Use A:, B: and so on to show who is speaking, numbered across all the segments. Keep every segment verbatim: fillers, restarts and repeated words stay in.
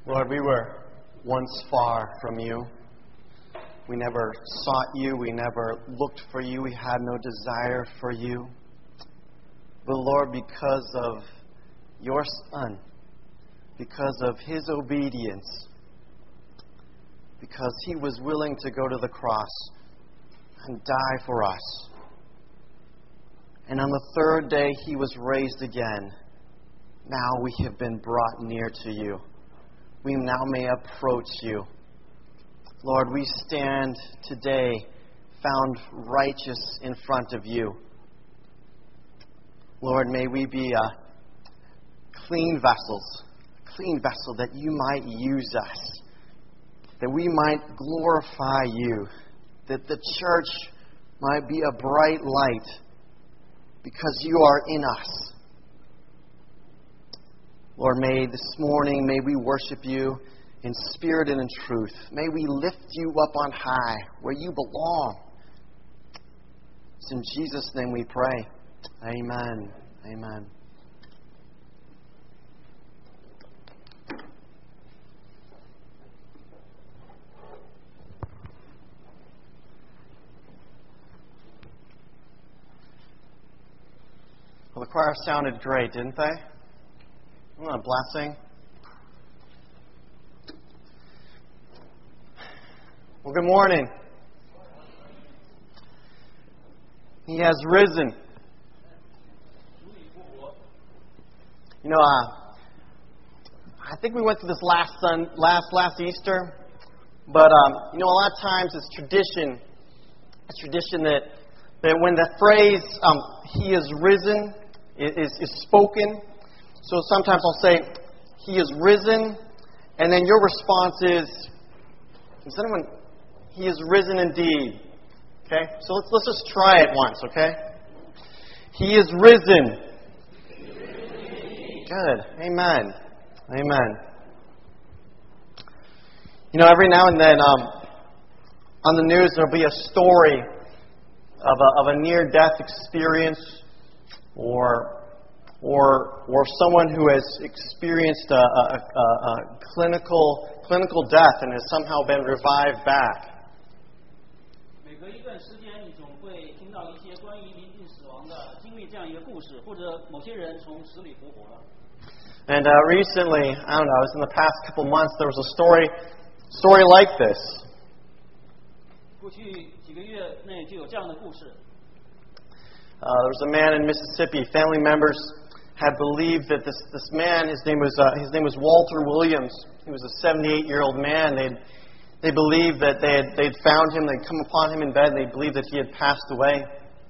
A: Lord, we were once far from you. We never sought you. We never looked for you. We had no desire for you. But Lord, because of your Son, because of His obedience, because He was willing to go to the cross and die for us, and on the third day He was raised again, now we have been brought near to you. We now may approach you. Lord, we stand today found righteous in front of you. Lord, may we be a clean vessels, a clean vessel that you might use us, that we might glorify you, that the church might be a bright light because you are in us. Lord, may this morning, may we worship you in spirit and in truth. May we lift you up on high where you belong. It's in Jesus' name we pray. Amen. Amen. Well, the choir sounded great, didn't they? What a blessing. Well, good morning. He has risen. You know, uh, I think we went through this last sun, last last Easter, but um, you know, a lot of times it's tradition. It's tradition that that when the phrase um, "He is risen" is, is spoken. So sometimes I'll say, He is risen, and then your response is, is anyone, He is risen indeed. Okay? So let's, let's just try it once, okay? He is risen. Good. Amen. Amen. You know, every now and then um, on the news there'll be a story of a, of a near-death experience or Or, or someone who has experienced a, a, a, a clinical clinical death and has somehow been revived back. And uh, recently, I don't know, it was in the past couple months, there was a story story like this. Uh, there was a man in Mississippi. Family members had believed that this this man, his name was uh, his name was Walter Williams. He was a seventy-eight-year-old man. They they believed that they had they'd found him. They'd come upon him in bed. And they believed that he had passed away.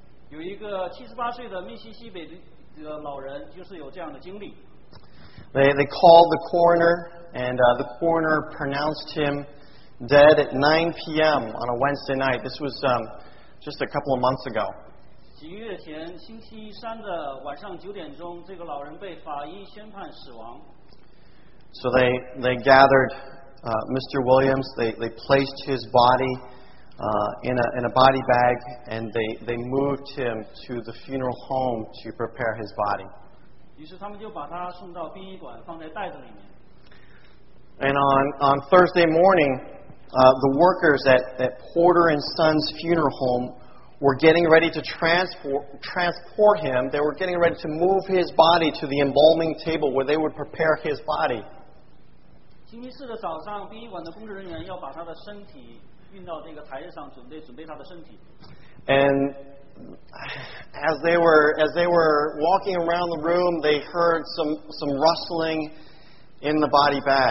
A: They they called the coroner, and uh, the coroner pronounced him dead at nine p.m. on a Wednesday night. This was um, just a couple of months ago.
B: 几个月前，星期三的晚上九点钟，这个老人被法医宣判死亡。
A: So they they gathered uh, Mister Williams. They they placed his body uh, in a in a body bag, and they they moved him to the funeral home to prepare his body.
B: 于是他们就把他送到殡仪馆，放在袋子里面。
A: And on on Thursday morning, uh, the workers at at Porter and Sons Funeral Home were getting ready to transport transport him. They were getting ready to move his body to the embalming table where they would prepare his body.
B: 星期四的早上，殡仪馆的工作人员要把他的身体运到这个台子上，准备准备他的身体。
A: And as they were as they were walking around the room, they heard some some rustling in the body bag.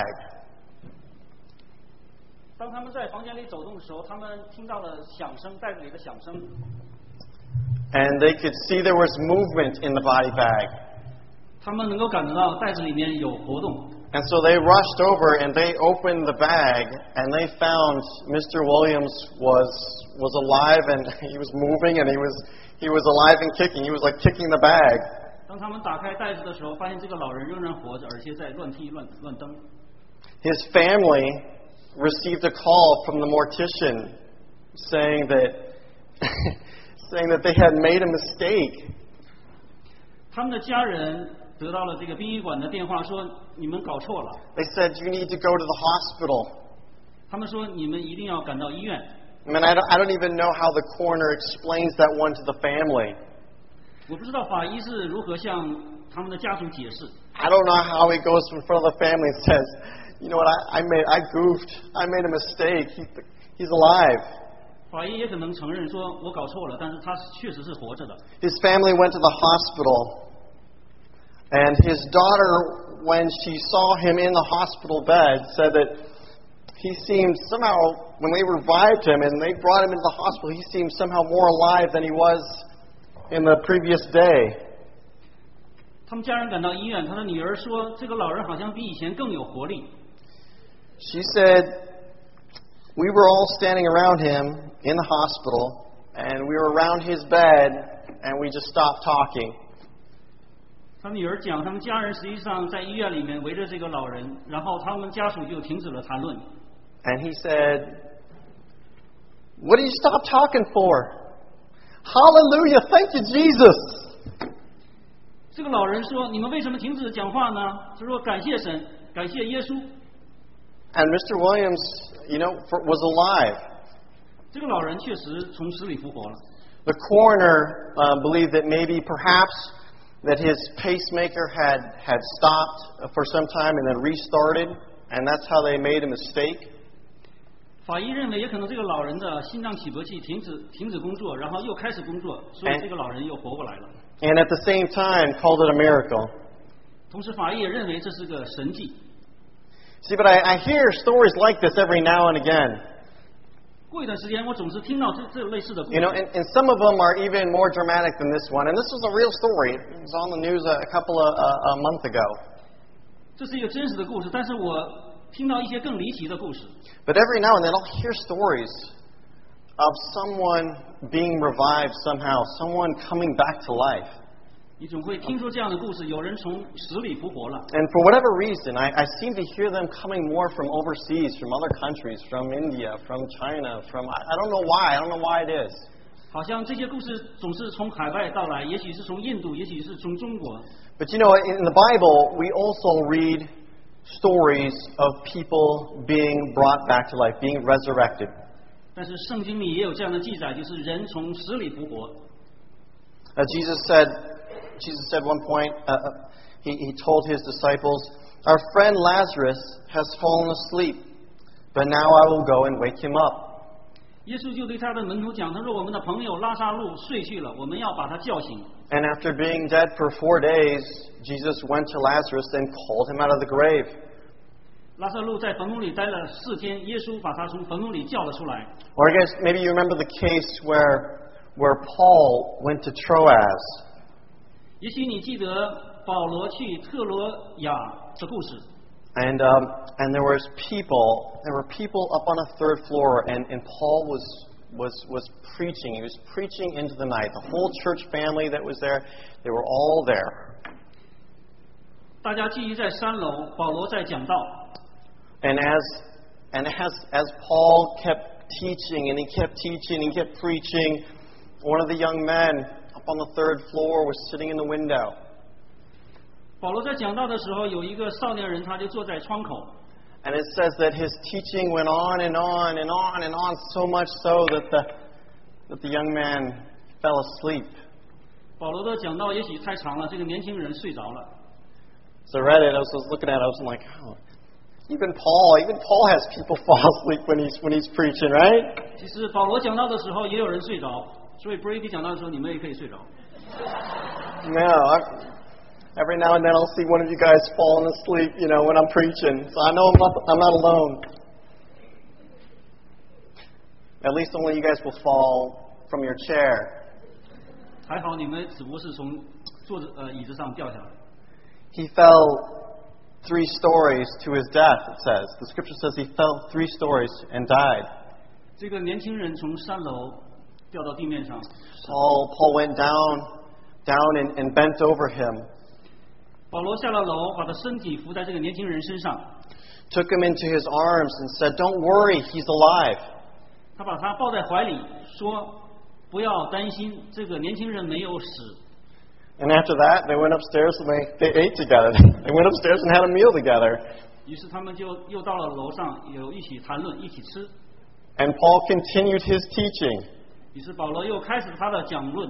B: 当他们在房间里走动的时候，他们听到了响声，袋子里的响声。
A: And they could see there was movement in the body bag.
B: 他们能够感觉到袋子里面有活动。
A: And so they rushed over and they opened the bag and they found Mister Williams was was alive and he was moving and he was he was alive and kicking. He was like kicking the bag.
B: 当他们打开袋子的时候，发现这个老人仍然活着，而且在乱踢乱乱蹬。
A: His family received a call from the mortician saying that saying that they had made a mistake.
B: 他们的家人得到了这个殡仪馆的电话，说你们搞错了。
A: They said, you need to go to the hospital.
B: 他们说你们一定要赶到医院。
A: I mean, I don't, I don't even know how the coroner explains that one to the family.
B: 我不知道法医是如何向他们的家属解释。
A: I don't know how he goes in front of the family and says, you know what, I, I made, I goofed, I made a mistake. He, he's alive.
B: 法医也可能承认说我搞错了，但是他确实是活着的。
A: His family went to the hospital, and his daughter, when she saw him in the hospital bed, said that he seemed somehow, when they revived him and they brought him into the hospital, he seemed somehow more alive than he was in the previous day.
B: 他们家人赶到医院，他的女儿说这个老人好像比以前更有活力。
A: She said, we were all standing around him in the hospital, and we were around his bed, and we just stopped talking.
B: 他女儿讲，他们家人实际上在医院里面围着这个老人，然后他们家属就停止了谈论。
A: And he said, what did you stop talking for? Hallelujah, thank you, Jesus.
B: 这个老人说：“你们为什么停止讲话呢？”他说：“感谢神，感谢耶稣。”
A: And Mister Williams, you know, for, was alive.
B: 这个老人确实从死里复活了。
A: The coroner uh, believed that maybe, perhaps, that his pacemaker had had stopped for some time and then restarted, and that's how they made a mistake.
B: 法医认为，也可能这个老人的心脏起搏器停止停止工作，然后又开始工作，所以这个老人又活过来了。
A: And at the same time, called it a miracle.
B: 同时，法医也认为这是个神迹。
A: See, but I, I hear stories like this every now and again.
B: 过一段时间，我总是听到这这类似的故事。
A: You know, and, and some of them are even more dramatic than this one. And this was a real story. It was on the news a, a couple of uh, a month ago.
B: 这是一个真实的故事，但是我听到一些更离奇的故事。
A: But every now and then, I'll hear stories of someone being revived somehow, someone coming back to life.
B: 你总会听说这样的故事，有人从死里复活了。
A: And for whatever reason, I, I seem to hear them coming more from overseas, from other countries, from India, from China, from I, I don't know why. I don't know why it is.
B: 好像这些故事总是从海外到来，也许是从印度，也许是从中国。
A: But you know, in the Bible, we also read stories of people being brought back to life, being resurrected.
B: 但是圣经里也有这样的记载，就是人从死里复活。
A: Uh, Jesus said, Jesus said one point, uh, he, he told his disciples, our friend Lazarus has fallen asleep, but now I will go and wake him up.
B: 耶稣就对他的门徒讲，他说：“我们的朋友拉撒路睡去了，我们要把他叫醒。”
A: And after being dead for four days, Jesus went to Lazarus and called him out of the grave.
B: 拉撒路在坟墓里待了四天，耶稣把他从坟墓里叫了出来。
A: Or I guess maybe you remember the case where where Paul went to Troas.
B: 也许你记得保罗去特罗亚的故事。
A: And um, and there was people, there were people up on a third floor, and, and Paul was was was preaching. He was preaching into the night. The whole church family that was there, they were all there.
B: 大家聚集在三楼，保罗在讲道。
A: And as and as as Paul kept teaching and he kept teaching and he kept preaching, one of the young men up on the third floor was sitting in the window.
B: 保罗在讲道的时候，有一个少年人，他就坐在窗口。
A: And it says that his teaching went on and on and on and on, so much so that the that the young man fell asleep.
B: 保罗的讲道也许太长了，这个年轻人睡着了。
A: So I read it. I was, I was looking at it. I was like, oh, even Paul, even Paul has people fall asleep when he's when he's preaching, right?
B: 其实保罗讲道的时候，也有人睡着，所以 Brady 讲道的时候，你们也可以睡着。
A: No, I, every now and then I'll see one of you guys falling asleep, you know, when I'm preaching. So I know I'm not I'm not alone. At least only you guys will fall from your chair.
B: 还好你们只不过是从坐着呃椅子上掉下来。
A: He fell three stories to his death, it says. The scripture says he fell three stories and died.
B: 这个年轻人从三楼掉到地面上。
A: Paul, Paul went down, down and, and bent over him.
B: 保罗下了楼，把他身体扶在这个年轻人身上。
A: Took him into his arms and said, "Don't worry, he's alive."
B: 他把他抱在怀里，说：“不要担心，这个年轻人没有死。”
A: And after that, they went upstairs and they, they ate together. They went upstairs and had a meal together.
B: 于是他们就又到了楼上，有一起谈论，一起吃。
A: And Paul continued his teaching.
B: 于是保罗又开始他的讲论。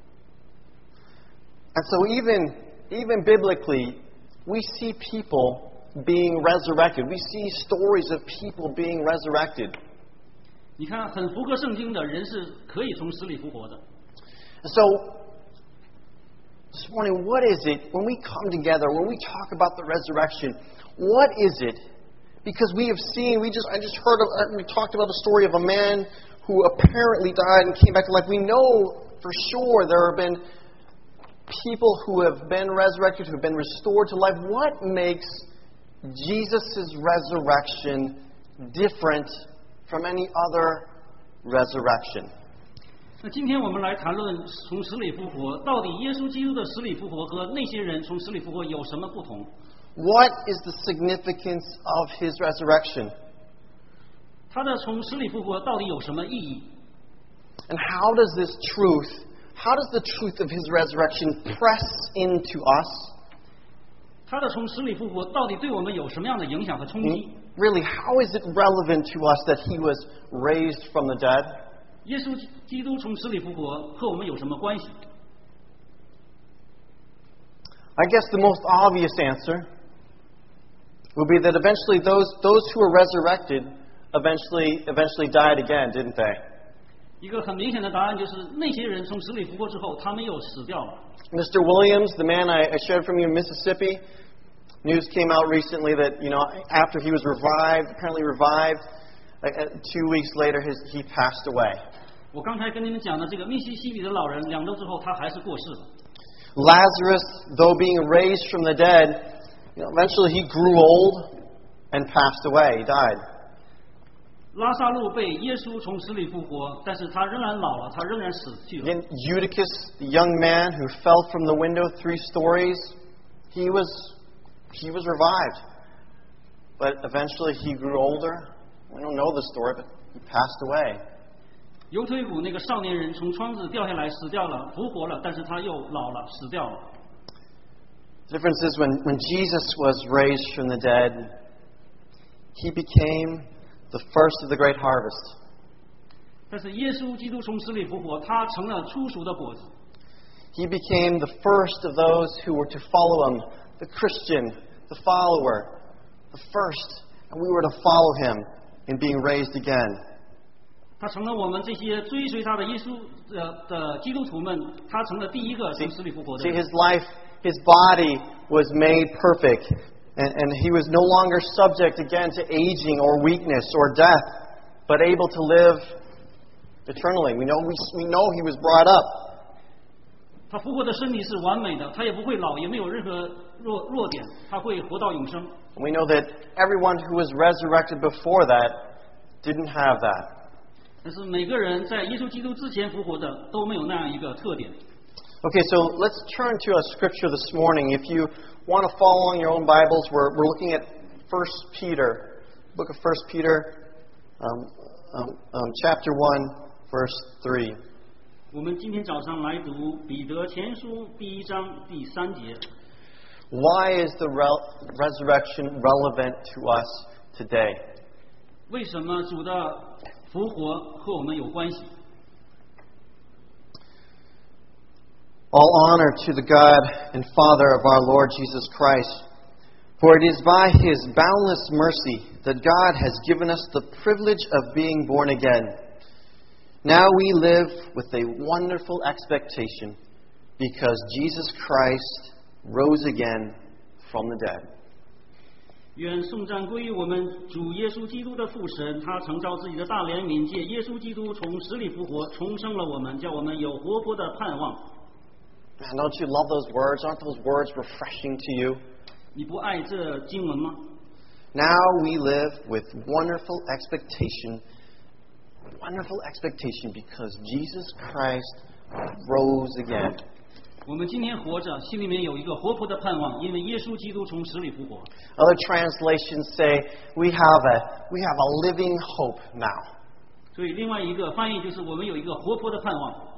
A: And so even, even biblically, we see people being resurrected. We see stories of people being resurrected.
B: 你看，很符合圣经的人是可以从死里复活的。
A: So, this morning, what is it when we come together, when we talk about the resurrection? What is it? Because we have seen, we just, I just heard, of, we talked about the story of a man who apparently died and came back to life. We know for sure there have been people who have been resurrected, who have been restored to life. What makes Jesus' resurrection different from any other resurrection?
B: 那今天我们来谈论从死里复活，到底耶稣基督的死里复活和那些人从死里复活有什么不同？
A: What is the significance of his resurrection?
B: 他的从死里复活到底有什么意义？
A: And how does this truth, how does the truth of his resurrection press into us?
B: 他的从死里复活到底对我们有什么样的影响和冲击？
A: Really, how is it relevant to us that he was raised from the dead?
B: 耶稣基督从死里复活和我们有什么关系？
A: I guess the most obvious answer would be that eventually those those who were resurrected eventually eventually died again, didn't they?
B: 一个很明显的答案就是那些人从死里复活之后，他们又死掉了。
A: Mister Williams, the man I, I shared from you in Mississippi, news came out recently that, you know, after he was revived, apparently revived, uh, two weeks later his, he passed away.
B: 我刚才跟你们讲的这个密西西比的老人，两周之后他还是过世了。
A: Lazarus, though being raised from the dead, you know, eventually he grew old and passed away. He died.
B: 拉萨路被耶稣从死里复活，但是他仍然老了，他仍然死去了。
A: Again, Eutychus, the young man who fell from the window three stories, he was he was revived. But eventually he grew older. We don't know the story, but he passed away.
B: 犹推古那个少年人从窗子掉下来死掉了，复活了，但是他又老了，死掉了。
A: The difference is when, when Jesus was raised from the dead, he became the first of the great harvest.
B: 但是耶稣基督从死里复活，他成了初熟的果子。
A: He became the first of those who were to follow him, the Christian, the follower, the first, and we were to follow him in being raised again.
B: 他成了我们这些追随他的耶稣的的基督徒们，他成了第一个从死里复活的
A: See,
B: 人。
A: his life, his body was made perfect, and, and he was no longer subject again to aging or weakness or death, but able to live eternally. We know, we, we know he was brought up.
B: 他复活的身体是完美的，他也不会老，也没有任何弱弱点，他会活到永生。
A: We know that everyone who was resurrected before that didn't have that.
B: 但是每个人在耶稣基督之前复活的都没有那样一个特点。
A: Okay, so let's turn to a scripture this morning. If you want to follow along your own Bibles, we're, we're looking at First Peter, book of First Peter, um, um, um, chapter one, verse three.
B: 我们今天早上来读彼得前书第一章第三节。
A: Why is the re- resurrection relevant to us today?
B: 为什么主的复活和我们有关系？
A: All honor to the God and Father of our Lord Jesus Christ, for it is by his boundless mercy that God has given us the privilege of being born again. Now we live with a wonderful expectation because Jesus Christ rose again from the dead.
B: 愿颂赞归于我们主耶稣基督的父神，他曾照自己的大怜悯，借耶稣基督从死里复活，重生了我们，叫我们有活泼的盼望。
A: Man, don't you love those words? Aren't those words refreshing to you?
B: 你不爱这经文吗？
A: Now we live with wonderful expectation, wonderful expectation because Jesus Christ rose again.
B: 我们今天活着，心里面有一个活泼的盼望，因为耶稣基督从死里复活。
A: Other translations say we have a we have a living hope now.
B: 所以另外一个翻译就是我们有一个活泼的盼望。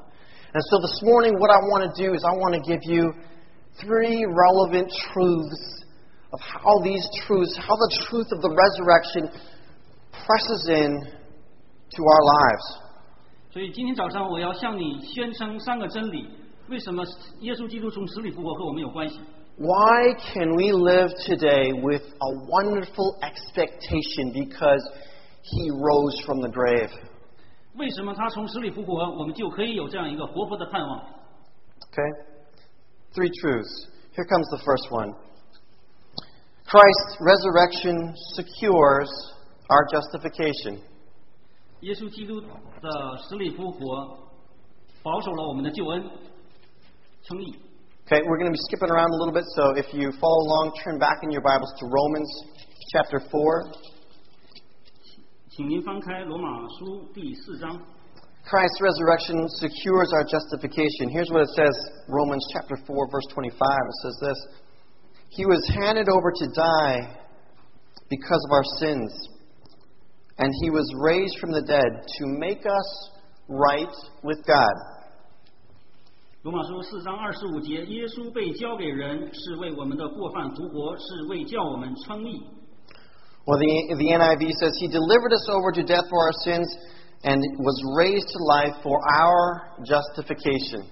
A: And so this morning, what I want to do is I want to give you three relevant truths of how these truths, how the truth of the resurrection presses in to our lives.
B: 所以今天早上我要向你宣称三个真理，为什么耶稣基督从死里复活和我们有关系？
A: Why can we live today with a wonderful expectation because He rose from the grave?
B: 为什么他从死里复活，我们就可以有这样一个活泼的盼望？
A: Okay? Three truths. Here comes the first one. Christ's resurrection secures our justification.
B: 耶稣基督的死里复活，保守了我们的救恩，称义。
A: Okay, we're going to be skipping around a little bit, so if you follow along, turn back in your Bibles to Romans chapter four.
B: 请您翻开罗马书第四章。
A: Christ's resurrection secures our justification. Here's what it says, Romans chapter four, verse twenty-five. It says this, He was handed over to die because of our sins, and He was raised from the dead to make us right with God.
B: 罗马书四章二十五节，耶稣被交给人，是为我们的过犯复活，是为叫我们称义。
A: Well, the, the N I V says, He delivered us over to death for our sins and was raised to life for our justification.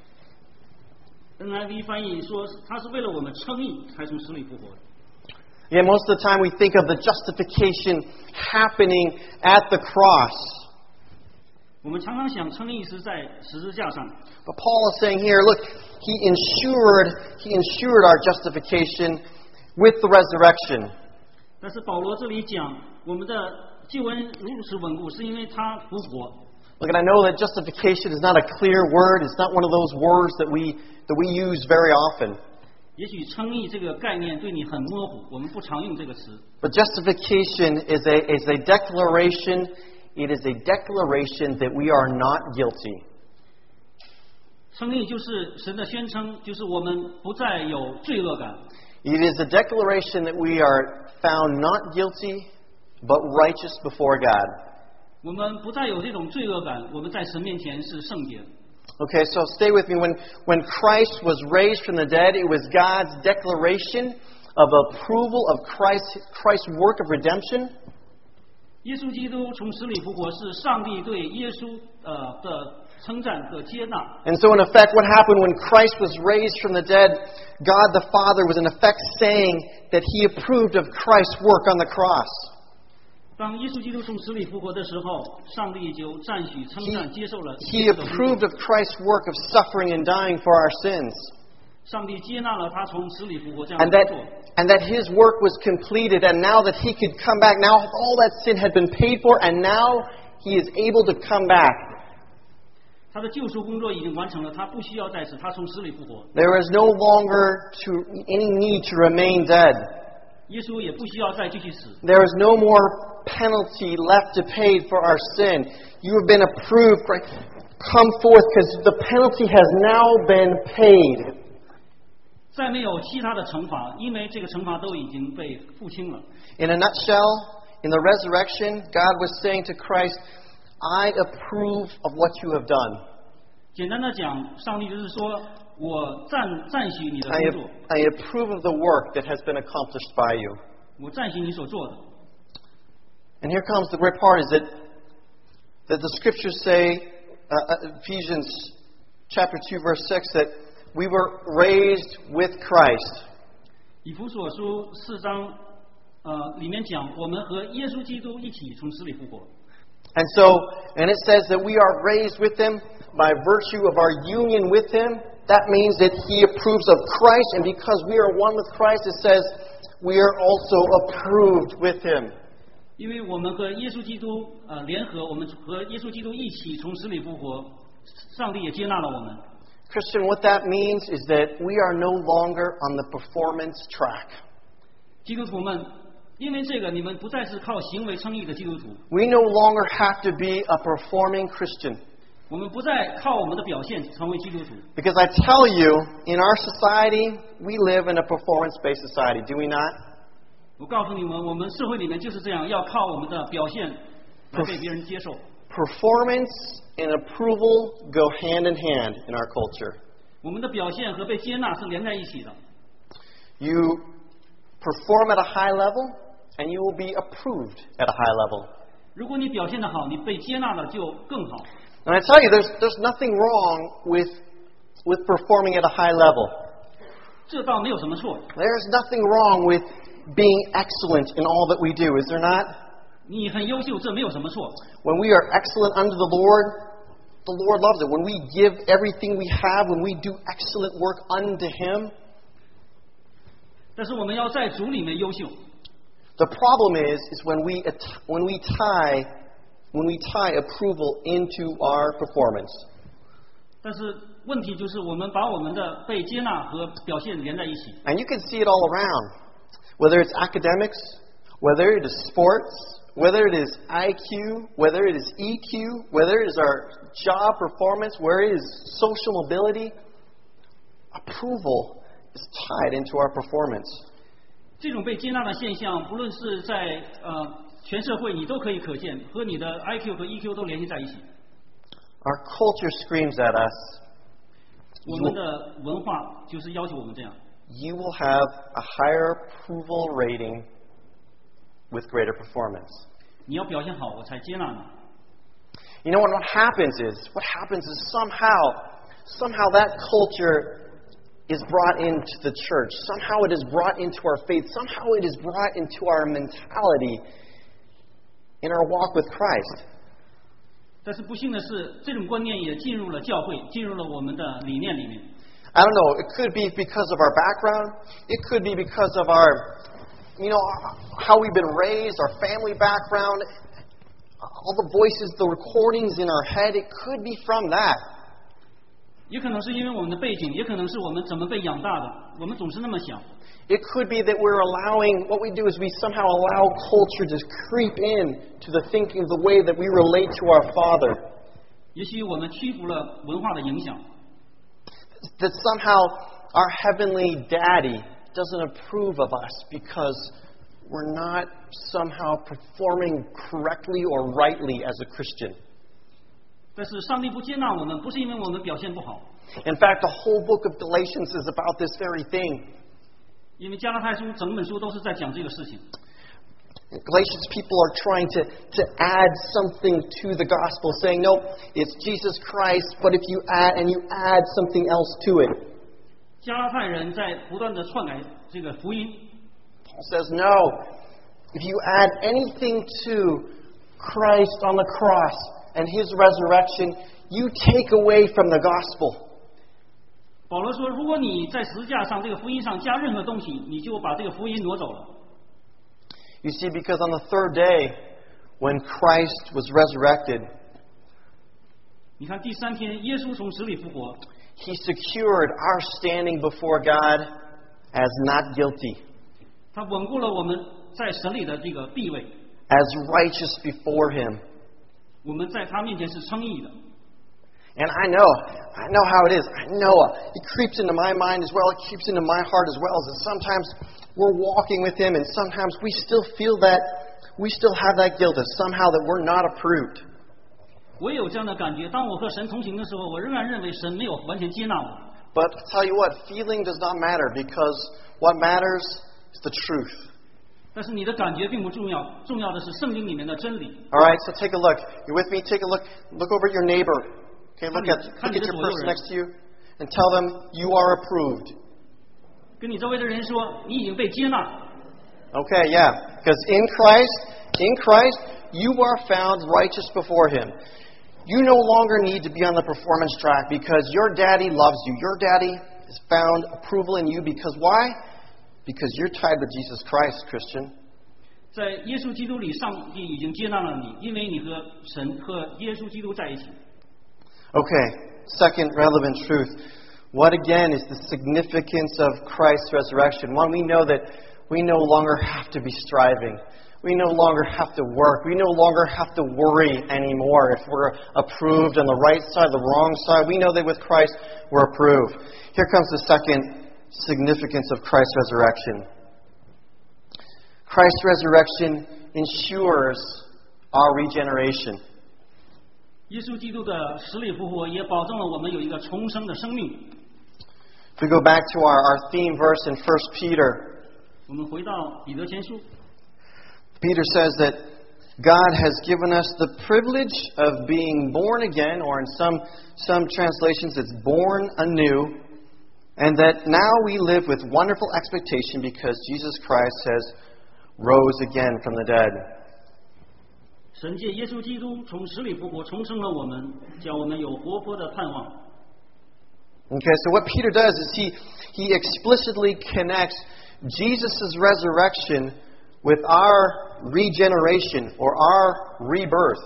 B: N I V 翻译说，他是为了我们称义才从死里复活。
A: Yeah, most of the time we think of the justification happening at the cross.
B: 我们常常想称义是在十字架上，
A: But Paul is saying here, look, he ensured, he ensured our justification with the resurrection.
B: 但是保罗这里讲，我们的救恩如此稳固，是因为他复活。
A: Look, and I know that justification is not a clear word. It's not one of those words that we that we use very often.
B: 也许称义这个概念对你很模糊，我们不常用这个词。
A: But justification is a is a declaration. It is a declaration that we are not guilty.
B: 称义就是神的宣称，就是我们不再有罪恶感。
A: It is a declaration that we are found not guilty, but righteous before God.
B: 我们不再有这种罪恶感，我们在神面前是圣洁。
A: Okay, so stay with me. When when Christ was raised from the dead, it was God's declaration of approval of Christ Christ's work of redemption.
B: 耶稣基督从死里复活，是上帝对耶稣呃的称赞和接纳。
A: And so in effect, what happened when Christ was raised from the dead, God the Father was in effect saying that He approved of Christ's work on the cross.
B: 当耶稣基督从死里复活的时候，上帝就赞许、称赞、接受了
A: He approved of Christ's work of suffering and dying for our sins.
B: 上帝接纳了他从死里复活这样
A: And
B: 的
A: that,
B: 工作。
A: and that His work was completed, and now that He could come back, now all that sin had been paid for, and now He is able to come back.
B: 他的救赎工作已经完成了，他不需要再死，他从死里复活。
A: There is no longer to, any need to remain dead.
B: 耶稣也不需要再继续死，
A: There is no more penalty left to pay for our sin. You have been approved. Come forth, because the penalty has now been paid.
B: 再没有其他的惩罚，因为这个惩罚都已经被付清了。
A: In a nutshell, in the resurrection, God was saying to Christ, I approve of what you have done.
B: 简单的讲，上帝就是说，我赞赞许你的
A: I,
B: 工作，
A: I approve of the work that has been accomplished by you.
B: 我赞许你所做的。
A: And here comes the great part, is that, that the scriptures say, uh, Ephesians chapter two, verse six, that we were raised with Christ.
B: 以弗所书四章，呃，里面讲，我们和耶稣基督一起从死里复活。
A: And so, and it says that we are raised with Him by virtue of our union with Him. That means that He approves of Christ, and because we are one with Christ, it says we are also approved with Him.
B: 因为我们和耶稣基督呃联合，我们和耶稣基督一起从死里复活，上帝也接纳了我们。
A: Christian, what that means is that we are no longer on the performance track.
B: 基督徒们，因为这个，你们不再是靠行为称义的基督徒，
A: We no longer have to be a performing Christian.
B: 我们不再靠我们的表现成为基督徒。
A: Because I tell you, in our society, we live in a performance-based society, do we not?
B: 我告诉你们，我们社会里面就是这样，要靠我们的表现来被别人接受。
A: performance and approval go hand in hand in our culture.
B: 我们的表现和被接纳是连在一起的。
A: You perform at a high level, and you will be approved at a high level.
B: 如果你表现得好，你被接纳了就更好。
A: And I tell you, there's there's nothing wrong with with performing at a high level.
B: 这倒没有什么错。
A: There's nothing wrong with being excellent in all that we do, is there not?
B: 你很优秀，这没有什么错。
A: When we are excellent unto the Lord, the Lord loves it. When we give everything we have, when we do excellent work unto Him.
B: 但是我们要在主里面优秀。
A: The problem is, is when we when we tie when we tie approval into our performance.
B: 但是问题就是我们把我们的被接纳和表现连在一起。
A: And you can see it all around, whether it's academics, whether it is sports, whether it is I Q, whether it is E Q, whether it is our job performance, where it is social mobility. Approval is tied into our performance.
B: 这种被接纳的现象，不论是在呃全社会，你都可以可见，和你的 I Q 和 E Q 都联系在一起。
A: Our culture screams at us.
B: 我们的文化就是要求我们这样。
A: You will have a higher approval rating with greater performance.
B: 你要表现好，我才接纳你。
A: You know what, what happens is, what happens is somehow, somehow that culture is brought into the church. Somehow it is brought into our faith. Somehow it is brought into our mentality in our walk with Christ.
B: 但是不幸的是，这种观念也进入了教会，进入了我们的理念里面。
A: I don't know, it could be because of our background. It could be because of our, you know, how we've been raised, our family background, all the voices, the recordings in our head. It could be from that.
B: 也可能是因为我们的背景，也可能是我们怎么被养大的，我们总是那么想。
A: It could be that we're allowing, what we do is we somehow allow culture to creep in to the thinking of the way that we relate to our Father.
B: 也许我们屈服了文化的影响，
A: That somehow our heavenly daddy doesn't approve of us because we're not somehow performing correctly or rightly as a Christian.
B: 但是上帝不接纳我们，不是因为我们表现不好，
A: In fact, the whole book of Galatians is about this very thing.
B: 因为加拉太书整本书都是在讲这个事情。
A: Galatians people are trying to, to add something to the gospel, saying, no, it's Jesus Christ, but if you add, and you add something else to it.
B: 加拉太人在不断的篡改这个福音，
A: Paul says, no, if you add anything to Christ on the cross and His resurrection, you take away from the gospel.
B: 保罗说，如果你在十字架上这个福音上加任何东西，你就把这个福音挪走了。
A: You see, because on the third day, when Christ was resurrected,
B: 你看第三天，耶稣从死里复活，
A: He secured our standing before God as not guilty,
B: 他稳固了我们在神里的这个地位，
A: as righteous before Him.
B: 我们在他面前是称义的。
A: And I know, I know how it is. I know it creeps into my mind as well. It creeps into my heart as well. As sometimes we're walking with Him, and sometimes we still feel that, we still have that guilt of somehow that we're not approved.
B: 我也有这样的感觉，当我和神同行的时候，我仍然认为神没有完全接纳我。
A: But I tell you what, feeling does not matter because what matters is the truth.
B: 但是你的感觉并不重要，重要的是圣经里面的真理。
A: All right, so take a look. You're with me? Take a look. Look over at your neighbor. Okay, look at, look at your person next to you and tell them you are approved.
B: 跟你周围的人说，你已经被接纳。
A: Okay, yeah. Because in Christ, in Christ, you are found righteous before Him. You no longer need to be on the performance track because your daddy loves you. Your daddy has found approval in you because why? Because you're tied with Jesus Christ, Christian.
B: 在耶稣基督里，上帝已经接纳了你，因为你和神和耶稣基督在一起。
A: Okay, second relevant truth. What again is the significance of Christ's resurrection? One, we know that we no longer have to be striving. We no longer have to work. We no longer have to worry anymore if we're approved on the right side, the wrong side. We know that with Christ we're approved. Here comes the second significance of Christ's resurrection. Christ's resurrection ensures our regeneration.
B: 耶稣基督的死里复活也保证了我们有一个重生的生命。
A: If we go back to our, our theme verse in First Peter,
B: 我们回到彼得前书，
A: Peter says that God has given us the privilege of being born again, or in some, some translations it's born anew, and that now we live with wonderful expectation because Jesus Christ has rose again from the dead.
B: 神借耶稣基督从死里复活，重生了我们，叫我们有活泼的盼望。
A: Okay, so what Peter does is he, he explicitly connects Jesus' resurrection with our regeneration or our rebirth.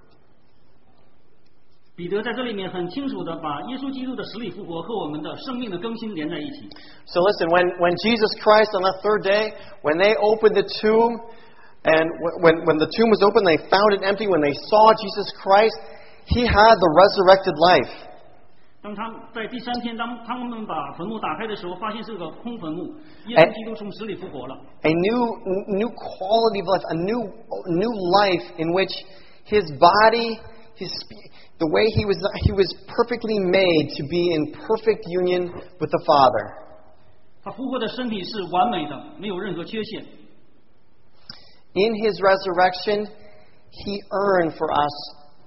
B: 彼得在这里面很清楚地把耶稣基督的死里复活和我们的生命的更新连在一起。
A: So listen, when, when Jesus Christ on the third day, when they opened the tomb, and when, when the tomb was open, they found it empty. When they saw Jesus Christ, He had the resurrected life.
B: 当他在第三天，当他们把坟墓打开的时候，发现是个空坟墓。耶稣基督从死里复活了。
A: A new, new quality of life, a new, new life in which His body, His the way He was, He was perfectly made to be in perfect union with the Father.
B: 他复活的身体是完美的，没有任何缺陷。
A: In His resurrection, He earned for us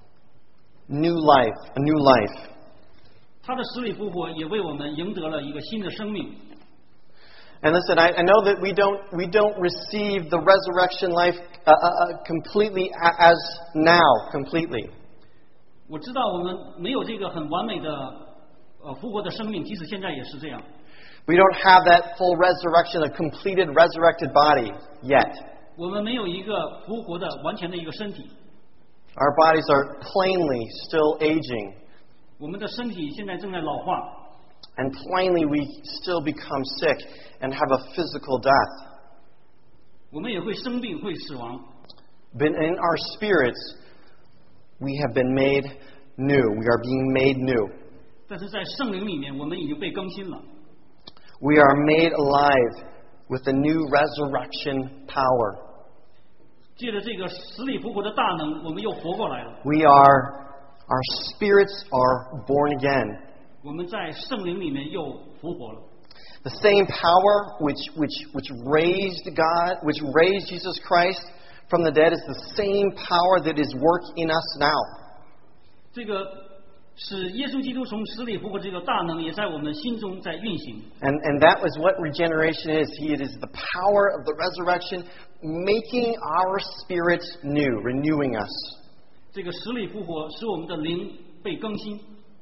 A: new life, a new life.
B: 他的死里复活也为我们赢得了一个新的生命。
A: And listen, I, I know that we don't we don't receive the resurrection life uh, uh, completely as now, completely.
B: 我知道我们没有这个很完美的呃复活的生命，即使现在也是这样。
A: We don't have that full resurrection, a completed resurrected body yet.
B: 我们没有一个复活的完全的一个身体。
A: Our bodies are plainly still aging.
B: 我们的身体现在正在老化。
A: And plainly we still become sick and have a physical death.
B: 我们也会生病，会死亡。
A: But in our spirits, we have been made new. We are being made new.
B: 但是在圣灵里面，我们已经被更新了。
A: We are made alive with a new resurrection power.
B: 借着这个死里复活的大能，我们又活过来了。
A: We are, our spirits are born again.
B: 我们在圣灵里面又复活了。
A: The same power which, which, which raised God, which raised Jesus Christ from the dead is the same power that is working in us now.
B: 这个使耶稣基督从死里复活这个大能，也在我们心中在运行。
A: And, and that was what regeneration is. It is the power of the resurrection making our spirits new, renewing us.
B: 这个死里复活使我们的灵被更新。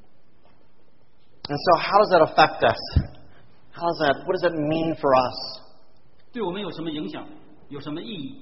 A: And so how does that affect us? How does that, what does that mean for us?
B: 对我们有什么影响？有什么意义？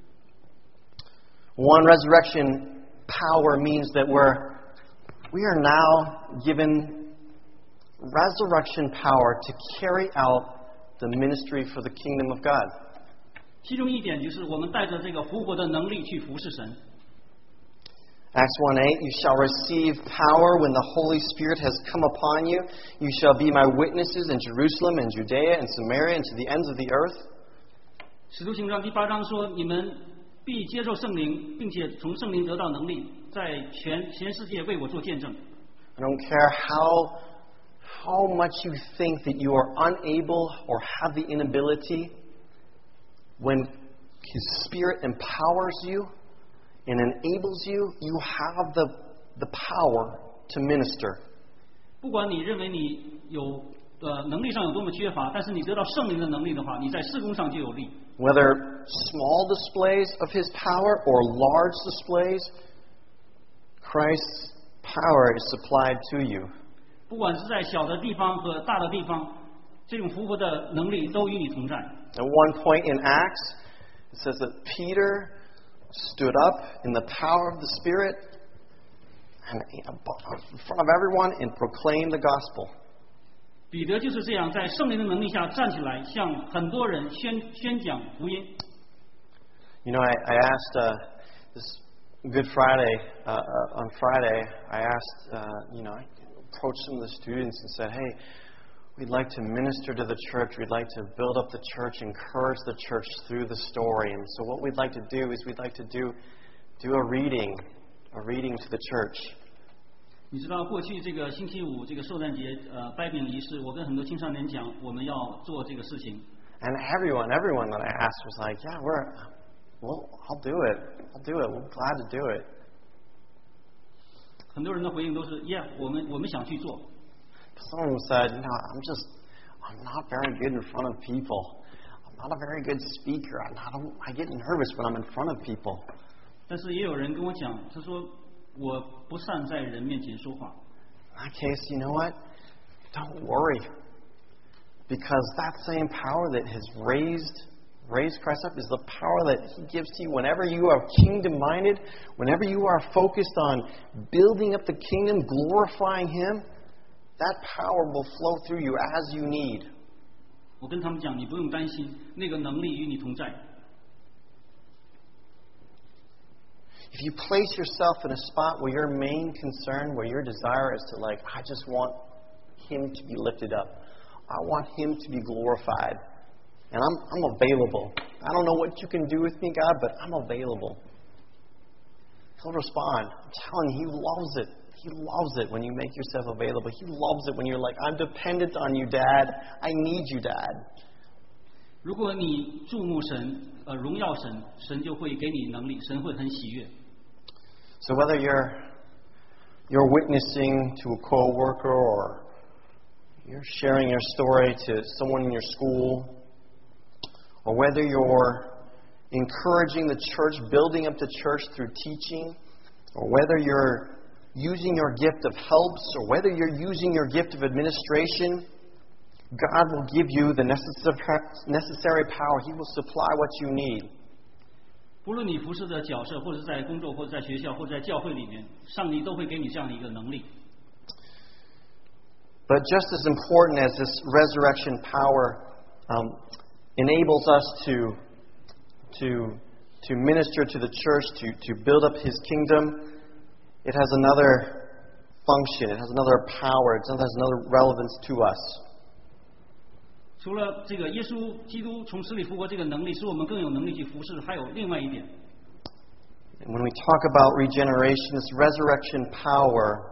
A: One, resurrection power means that we're, we are now given resurrection power to carry out the ministry for the kingdom of God.
B: 其中一点就是我们带着这个复活的能力去服侍神。
A: Acts one eight, you shall receive power when the Holy Spirit has come upon you. You shall be my witnesses in Jerusalem and Judea and Samaria and to the ends of the earth.
B: 使徒行传第八章说：“你们必接受圣灵，并且从圣灵得到能力，在全全世界为我做见证。”
A: I don't care how, how much you think that you are unable or have the inability, when His Spirit empowers you and enables you, you have the, the power to minister.
B: 不管你认为你有呃能力上有多么缺乏，但是你得到圣灵的能力的话，你在事工上就有力。
A: Whether small displays of His power or large displays, Christ's power is supplied to you.
B: 不管是在小的地方和大的地方，这种复活的能力都与你同在。
A: At one point in Acts, it says that Peter stood up in the power of the Spirit and in front of everyone and proclaimed the gospel.
B: 彼得就是这样，在圣灵的能力下站起来，向很多人宣宣讲福音。
A: You know, I, I asked uh, this Good Friday, uh, uh, on Friday, I asked, uh, you know, I approached some of the students and said, hey, we'd like to minister to the church. We'd like to build up the church, encourage the church through the story. And so what we'd like to do is we'd like to do, do a reading, a reading to the church.
B: 你知道过去这个星期五这个圣诞节呃掰饼仪式，我跟很多青少年讲，我们要做这个事情。
A: And everyone, everyone that I asked was like, yeah, we're, well, I'll do it. I'll do it. We're glad to do it.
B: 很多人的回应都是 ，Yeah， 我们我们想去做。
A: Some of them said, you know, I'm just, I'm not very good in front of people. I'm not a very good speaker. I'm not, I get nervous when I'm in front of people.
B: 但是也有人跟我讲，他说我不善在人面前说话。
A: In that case, you know what? Don't worry. Because that same power that has raised raised Christ up is the power that He gives to you whenever you are kingdom-minded, whenever you are focused on building up the kingdom, glorifying Him, that power will flow through you as you need.
B: 我跟他们讲，你不用担心，那个能力与你同在。
A: If you place yourself in a spot where your main concern, where your desire is to like, I just want Him to be lifted up. I want Him to be glorified. And I'm, I'm available. I don't know what you can do with me, God, but I'm available. He'll respond. I'm telling you, He loves it. He loves it when you make yourself available. He loves it when you're like, I'm dependent on you, Dad. I need you, Dad.
B: 如果你注目神，呃，荣耀神，神就会给你能力，神会很喜悦。
A: So whether you're you're witnessing to a coworker or you're sharing your story to someone in your school, or whether you're encouraging the church, building up the church through teaching, or whether you're using your gift of helps, or whether you're using your gift of administration, God will give you the necessary power. He will supply what you need.
B: 不论你服侍的角色，或者在工作，或者在学校，或者在教会里面，上帝都会给你这样的一个能力。
A: But just as important as this resurrection power um, enables us to, to, to minister to the church, to, to build up His kingdom, it has another function, it has another power, it has another relevance to us.
B: 除了这个耶稣基督从死里复活这个能力，使我们更有能力去服侍，还有另外一点。
A: When we talk about regeneration, this resurrection power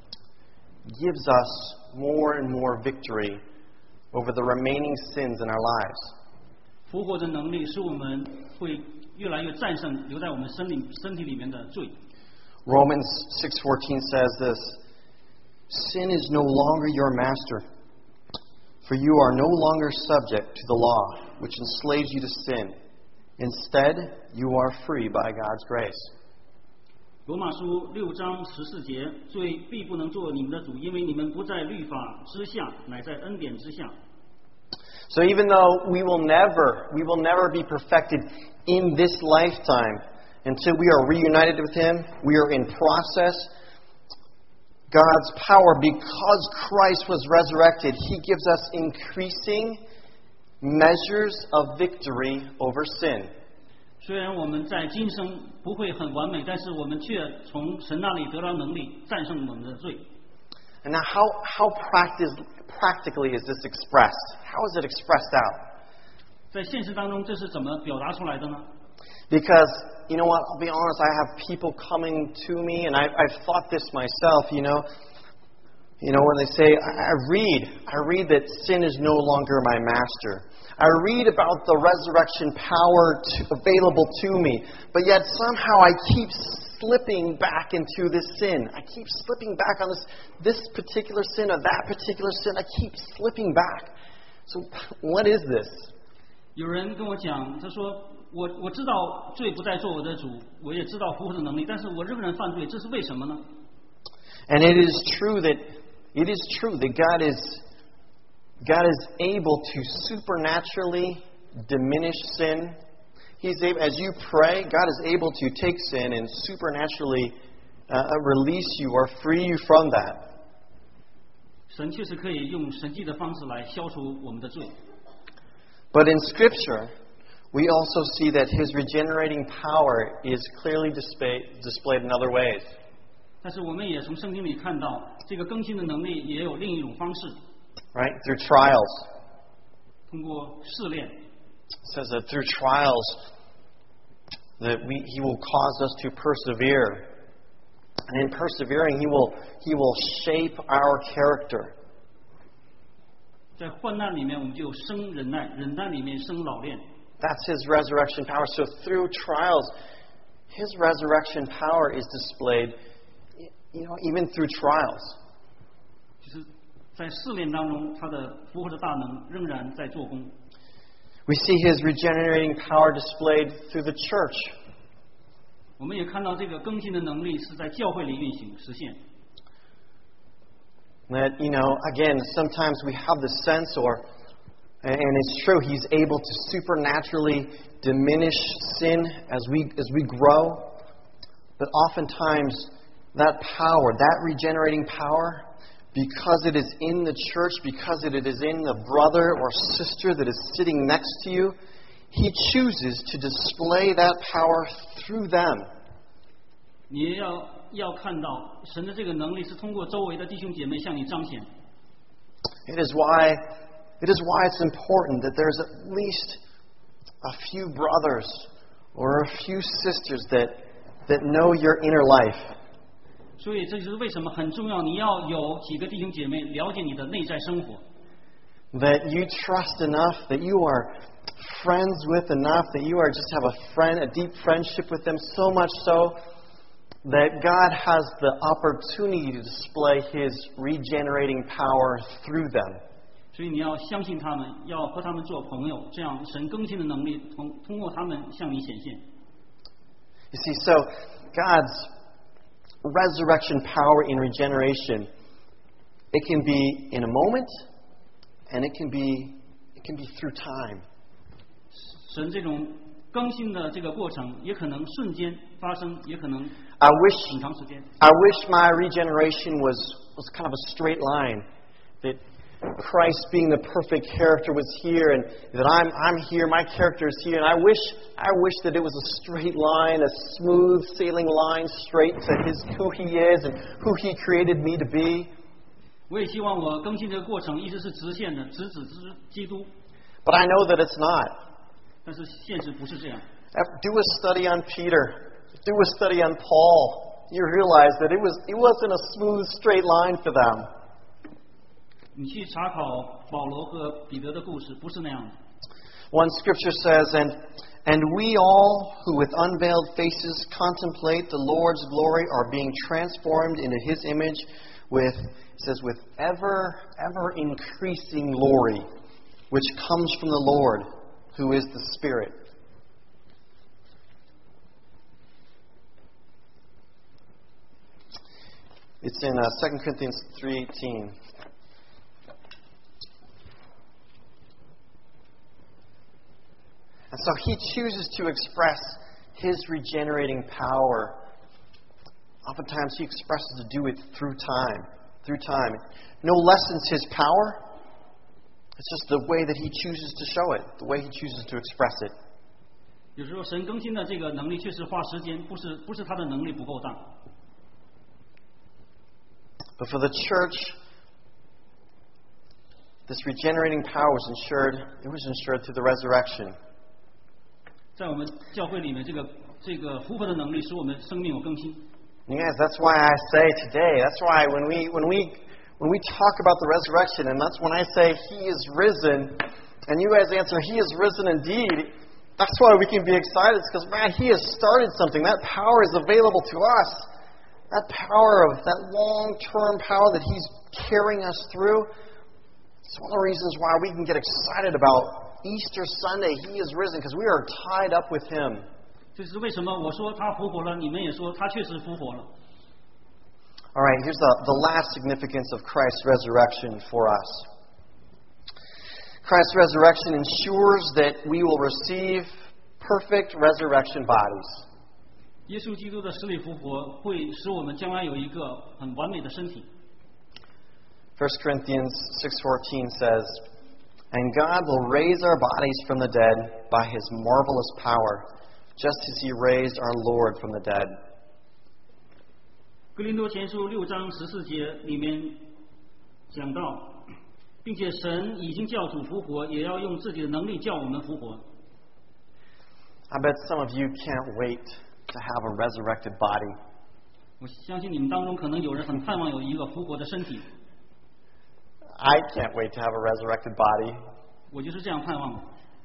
A: gives us more and more victory over the remaining sins in our lives.
B: 复活的能力使我们会越来越战胜留在我们身里身体里面的罪。
A: Romans six fourteen says this: Sin is no longer your master, for you are no longer subject to the law, which enslaves you to sin. Instead, you are free by God's grace.
B: 罗马书六章十四节，罪必不能做你们的主，因为你们不在律法之下，乃在恩典之下。
A: So even though we will never, we will never be perfected in this lifetime until we are reunited with Him, we are in process. God's power, because Christ was resurrected, He gives us increasing measures of victory over sin.
B: 虽然我们在今生不会很完美，但是我们却从神那里得到能力，战胜我们的罪。
A: And now, how how practic- practically is this expressed? How is it expressed out?
B: 在现实当中，这是怎么表达出来的呢？
A: Because, you know what, I'll be honest, I have people coming to me, and I, I've thought this myself, you know. You know, when they say, I, I read, I read that sin is no longer my master. I read about the resurrection power to, available to me, but yet somehow I keep slipping back into this sin. I keep slipping back on this, this particular sin or that particular sin. I keep slipping back. So what is this?
B: 有人跟我讲，他说我我知道罪不再做我的主，我也知道复活的能力，但是我仍然犯罪，这是为什么呢？
A: And it is true that it is true that God is God is able to supernaturally diminish sin. He's able, as you pray, God is able to take sin and supernaturally uh, release you or free you from that.
B: 神确实可以用神迹的方式来消除我们的罪。
A: But in Scripture, we also see that His regenerating power is clearly displayed, displayed in other ways.
B: 但是我们也从圣经里看到，这个更新的能力也有另一种方式。
A: Right? Through trials.
B: 通过试炼。
A: It says that through trials that we, He will cause us to persevere. And in persevering, He will, He will shape our character.
B: 在患难里面，我们就有生忍耐，忍耐里面生老练。
A: That's His resurrection power. So through trials, His resurrection power is displayed, you know, even through trials.
B: 其实，在试炼当中，他的复活的大能仍然在做工。
A: We see His regenerating power displayed through the church.
B: 我们也看到这个更新的能力是在教会里运行实现。
A: That, you know, again, sometimes we have the sense, or, and it's true, He's able to supernaturally diminish sin as we as we grow. But oftentimes, that power, that regenerating power, because it is in the church, because it is in the brother or sister that is sitting next to you, He chooses to display that power through them.
B: 你也要要看到神的这个能力是通过周围的弟兄姐妹向你彰显。
A: It is why it is why it's important that there's at least a few brothers or a few sisters that that know your inner life.
B: 所以这就是为什么很重要，你要有几个弟兄姐妹了解你的内在生活。
A: That you trust enough, that you are friends with enough, that you are just have a friend, a deep friendship with them, so much so that God has the opportunity to display His regenerating power through them.
B: 所以你要相信他们，要和他们做朋友，这样神更新的能力通通过他们向你显现。
A: You see, so God's resurrection power in regeneration, it can be in a moment, and it can be it can be through time.
B: 神这种更新的这个过程，也可能瞬间发生，也可能
A: I wish
B: 很长时间。
A: I wish my regeneration was was kind of a straight line, that Christ being the perfect character was here, and that I'm I'm here, my character is here, and I wish I wish that it was a straight line, a smooth sailing line straight to His who He is and who He created me to be.
B: 我也希望我更新这个过程一直是直线的，直指之基督。
A: But I know that it's not.
B: 但是现实不是这样。
A: Do a study on Peter. Do a study on Paul. You realize that it was it wasn't a smooth straight line for them.
B: 你去查考保罗和彼得的故事，不是那样的。
A: One scripture says, and and we all who with unveiled faces contemplate the Lord's glory are being transformed into His image with, it says, with ever, ever increasing glory, which comes from the Lord, who is the Spirit. It's in uh, Second Corinthians three eighteen. And so He chooses to express His regenerating power. Oftentimes He expresses to do it through time. Through time. No lessens His power. It's just the way that He chooses to show it, the way He chooses to express it.
B: 有时候神更新的这个能力确实花时间，不是不是他的能力不够大。
A: But for the church, this regenerating power was ensured, it was ensured through the resurrection.
B: 在我们教会里面，这个这个复活的能力使我们生命有更新。
A: And guys, that's why I say today, that's why when we when we when we talk about the resurrection, and that's when I say He is risen, and you guys answer He is risen indeed, that's why we can be excited, because man, He has started something. That power is available to us. That power of that long-term power that He's carrying us through. It's one of the reasons why we can get excited about Easter Sunday. He is risen because we are tied up with Him.
B: 这是为什么我说他复活了，你们也说他确实复活了。
A: All right, here's the, the last significance of Christ's resurrection for us. Christ's resurrection ensures that we will receive perfect resurrection bodies.
B: 耶稣基督的死里复活会使我们将来有一个很完美的身体。
A: First Corinthians six fourteen says, "And God will raise our bodies from the dead by His marvelous power, just as He raised our Lord from the dead."
B: 哥林多前书六章十四节里面讲到，并且神已经叫主复活，也要用自己的能力叫我们复活。
A: I bet some of you can't wait to have a resurrected body.
B: 我相信你们当中可能有人很盼望有一个复活的身体。
A: I can't wait to have a resurrected body.
B: 我就是这样盼望的。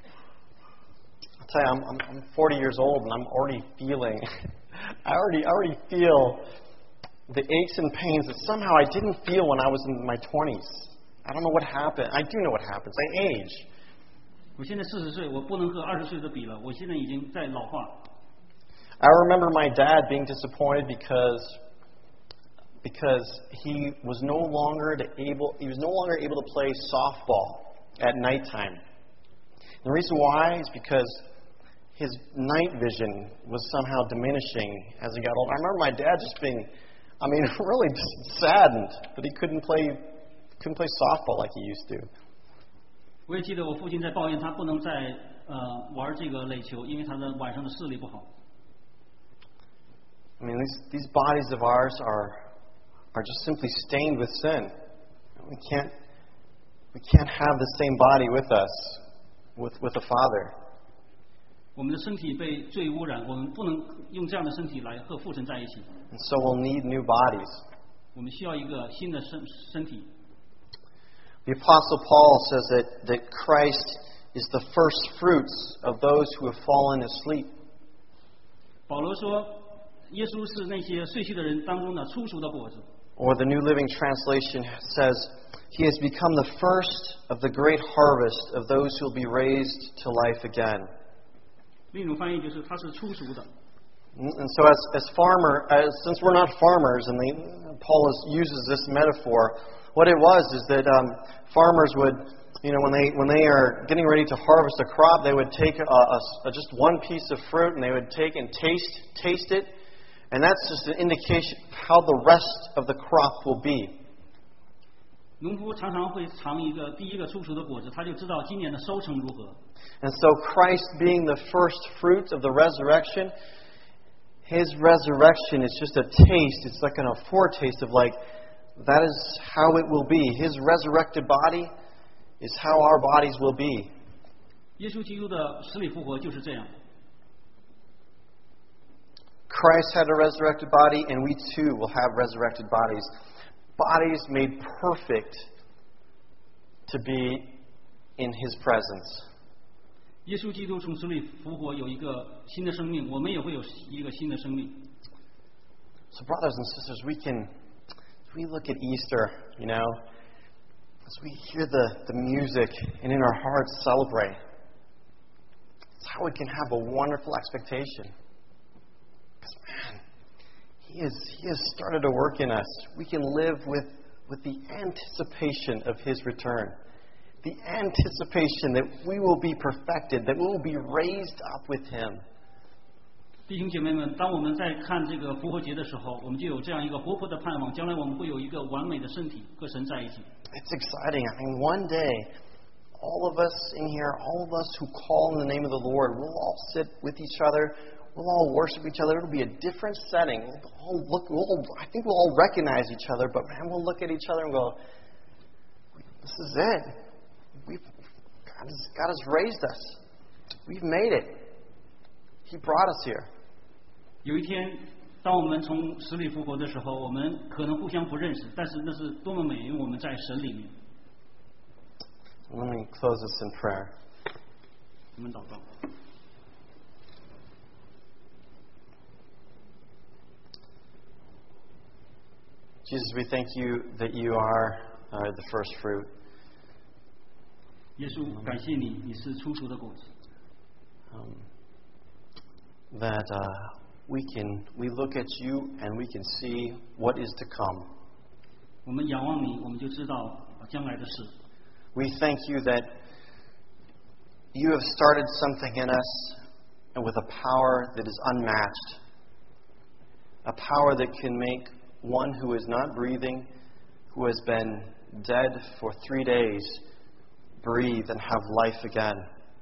A: I'll tell you, I'm, I'm, I'm forty years old and I'm already feeling, I already, I already feel the aches and pains that somehow I didn't feel when I was in my twenties. I don't know what happened. I do know what happens. I age.
B: 我现在四十岁，我不能和二十岁的比了。我现在已经在老化。
A: I remember my dad being disappointed because because he was no longer to able he was no longer able to play softball at nighttime. And the reason why is because his night vision was somehow diminishing as he got older. I remember my dad just being, I mean, really just saddened that he couldn't play couldn't play softball like he used to.
B: 我也记得我父亲在抱怨他不能再呃玩这个垒球，因为他的晚上的视力不好。
A: I mean, these these bodies of ours are are just simply stained with sin. We can't we can't have the same body with us, with with the Father.
B: 我们的身体被罪污染，我们不能用这样的身体来和父神在一起。
A: And so we'll need new bodies.
B: 我们需要一个新的身身体。
A: The Apostle Paul says that, that Christ is the first fruits of those who have fallen asleep.
B: 保罗说，耶稣是那些睡去的人当中的初熟的果子。
A: Or the New Living Translation says, He has become the first of the great harvest of those who will be raised to life again.
B: 另一种翻译就是他是初熟的。
A: And so, as as farmer, as since we're not farmers, and they, Paul is, uses this metaphor, what it was is that um, farmers would, you know, when they when they are getting ready to harvest a crop, they would take a, a, a, just one piece of fruit and they would take and taste taste it, and that's just an indication of how the rest of the crop will be.
B: 农夫常常会尝一个第一个初熟的果子，他就知道今年的收成如何。
A: And so, Christ being the first fruit of the resurrection, His resurrection is just a taste. It's like an, a foretaste of like, that is how it will be. His resurrected body is how our bodies will be.
B: 耶稣基督的死里复活就是这样。
A: Christ had a resurrected body, and we too will have resurrected bodies. Bodies made perfect to be in His presence.
B: 耶稣基督从死里复活，有一个新的生命，我们也会有一个新的生命。
A: So, brothers and sisters, we can, as we look at Easter, you know, as we hear the, the music and in our hearts celebrate, it's how we can have a wonderful expectation. Because, man, He has, he has started to work in us. We can live with, with the anticipation of His return. The anticipation that we will be perfected, that we will be raised up with Him.
B: 弟兄姐妹们，当我们在看这个复活节的时候，我们就有这样一个活泼的盼望，将来我们会有一个完美的身体和神在一起。
A: It's exciting. I mean, one day, all of us in here, all of us who call in the name of the Lord, we'll all sit with each other. We'll all worship each other. It'll be a different setting. We'll all look. We'll, I think we'll all recognize each other. But man, we'll look at each other and go, "This is it. We've God has, God has raised us. We've made it. He brought us here."
B: 有一天，当我们从死里复活的时候，我们可能互相不认识，但是那是多么美，因为我们在神里面。
A: Let me close this in prayer.
B: 我们祷告。
A: Jesus, we thank you that you are uh, the first fruit.
B: 耶稣，感谢你，你是初熟的果子。
A: Um, that uh, we can we look at you and we can see what is to come.
B: 我们仰望你，我们就知道将来的事。
A: We thank you that you have started something in us, and with a power that is unmatched, a power that can make one who is not breathing, who has been dead for three days, breathe and have life again.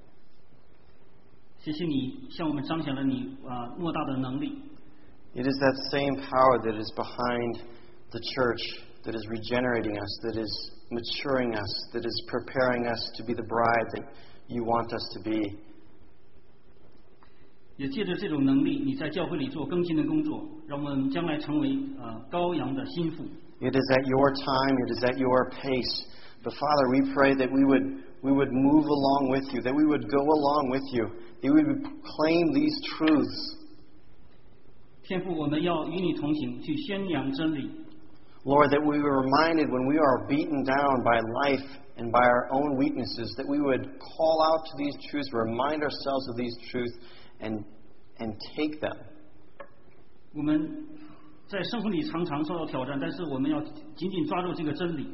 B: 谢谢你向我们彰显了你啊、呃、莫大的能力。
A: It is that same power that is behind the church, that is regenerating us, that is maturing us, that is preparing us to be the bride that you want us to be.
B: 也借着这种能力，你在教会里做更新的工作，让我们将来成为呃羔羊的心腹。
A: It is at your time, it is at your pace. But Father, we pray that we would we would move along with you, that we would go along with you, that we would proclaim these truths.
B: 天父，我们要与你同行，去宣扬真理。
A: Lord, that we were reminded when we are beaten down by life and by our own weaknesses, that we would call out to these truths, remind ourselves of these truths, and and take them.
B: 我们在生活里常常受到挑战，但是我们要紧紧抓住这个真理。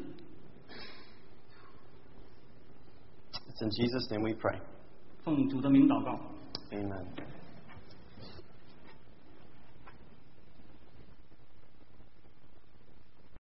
A: It's in Jesus' name we pray.
B: 奉主的名祷告。
A: Amen.